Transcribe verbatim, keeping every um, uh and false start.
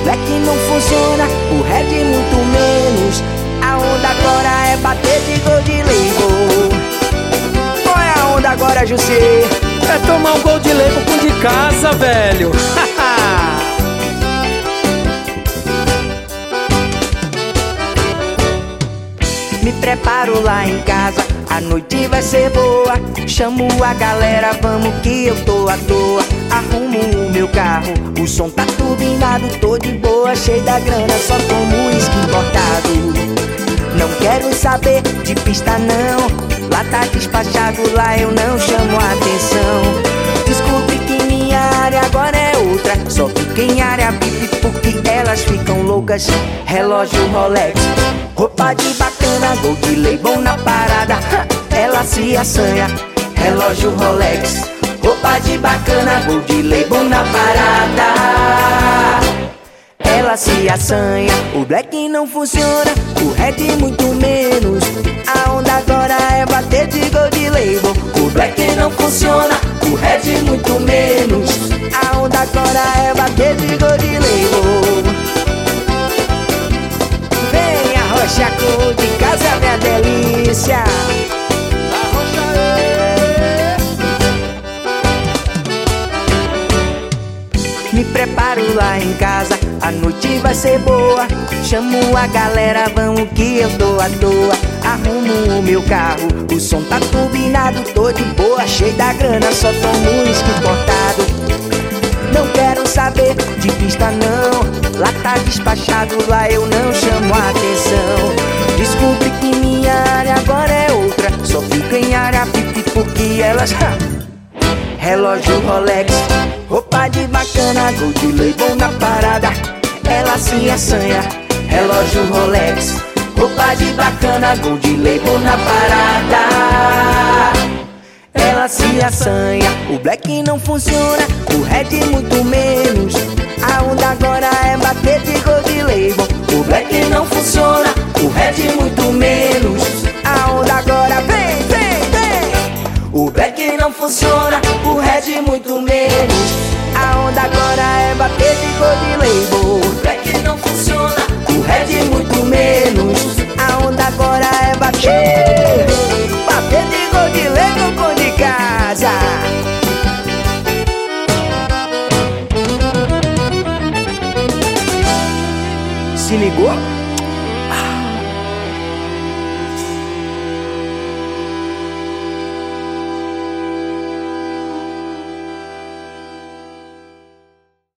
black não funciona, o red muito menos. A onda agora é bater de Gold Label. Qual é a onda agora, Jussê? É tomar um Gold Label com de casa, velho. Me preparo lá em casa, a noite vai ser boa. Chamo a galera, vamos que eu tô à toa. Arrumo o meu carro, o som tá turbinado. Tô de boa, cheio da grana, só tomo uísque importado. Não quero saber de pista não, lá tá despachado, lá eu não chamo a atenção. Descobri que minha área agora é outra, só fica em área V I P porque elas ficam loucas. Relógio Rolex, roupa de bacana, Gold Label na parada, ela se assanha. Relógio Rolex, roupa de bacana, Gold Label na parada, ela se assanha. O black não funciona, o red muito menos. A onda agora é bater de Gold Label. O black não funciona, o red muito menos. A onda agora é bater de Gold Label. Vem arrocha cor de casa, minha delícia. Arrocha aí. Me preparo lá em casa, a noite vai ser boa. Chamo a galera, vamos que eu tô à toa. Arrumo o meu carro, o som tá turbinado. Tô de boa, cheio da grana, só tomo uísque importado. Não quero saber de pista não, lá tá despachado, lá eu não chamo a atenção. Descobri que minha área agora é outra, só fico em área V I P porque elas... Ha! Relógio Rolex, roupa de bacana, Gold Label na parada, ela se assanha. Relógio Rolex, roupa de bacana, Gold Label na parada, ela se assanha. O black não funciona, o red muito menos. A onda agora é bater de Gold Label. O black não funciona, o red muito menos. A onda agora vem, vem, vem. O black não funciona, o red muito menos. A onda agora é bater de Gold Label. O black não funciona, o red muito menos. A onda agora é bater, bater de Gold Label com de casa. Se ligou?